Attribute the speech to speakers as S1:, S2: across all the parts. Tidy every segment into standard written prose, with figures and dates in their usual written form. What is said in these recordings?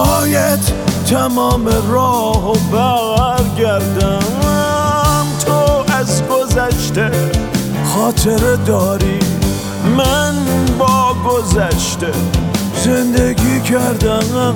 S1: باید تمام راهو برگردم. تو از گذشته خاطره داری، من با گذشته زندگی کردم.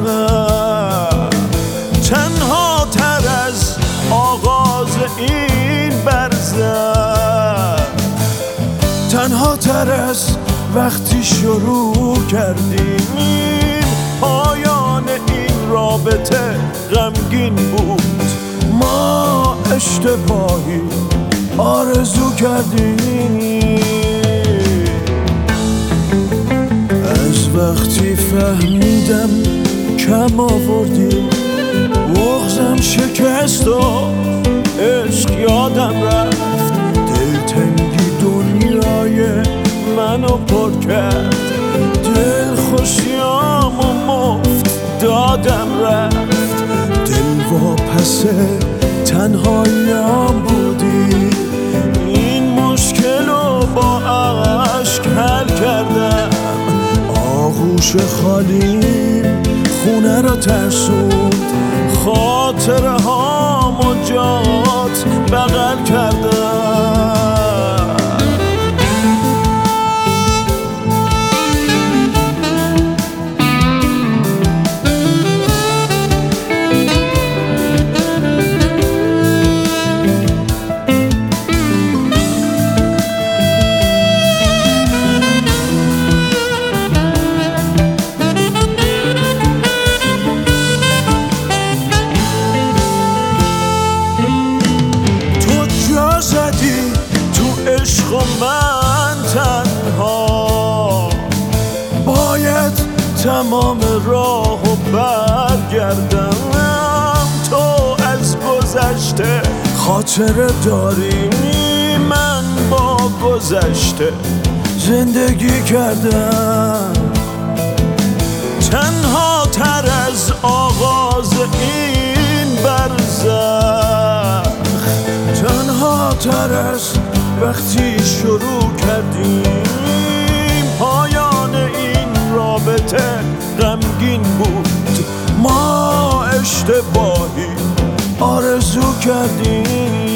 S1: تنها تر از آغاز این برزخ، تنها تر از وقتی شروع کردیم. پایان این رابطه غمگین بود، ما اشتباهی آرزو کردیم. از وقتی فهمیدم کم آوردی، بغضم شکست و عشق یادم رفت. دلتنگی دنیای منو پر کرد، دل خوشیامو مفت دادم رفت. دل واپس تنهاییام بودی، این مشکلو با عشق حل کردم. آغوش خالیم خونه رو ترسوند، خاطره هامو جات بغل کردم. عشق و من تنها باید تمام راهو برگردم. تو از گذشته خاطره داری، من با گذشته زندگی کردم. تنها تر از آغاز این برزخ، تنها تر از وقتی شروع کردیم. پایان این رابطه غمگین بود، ما اشتباهی آرزو کردیم.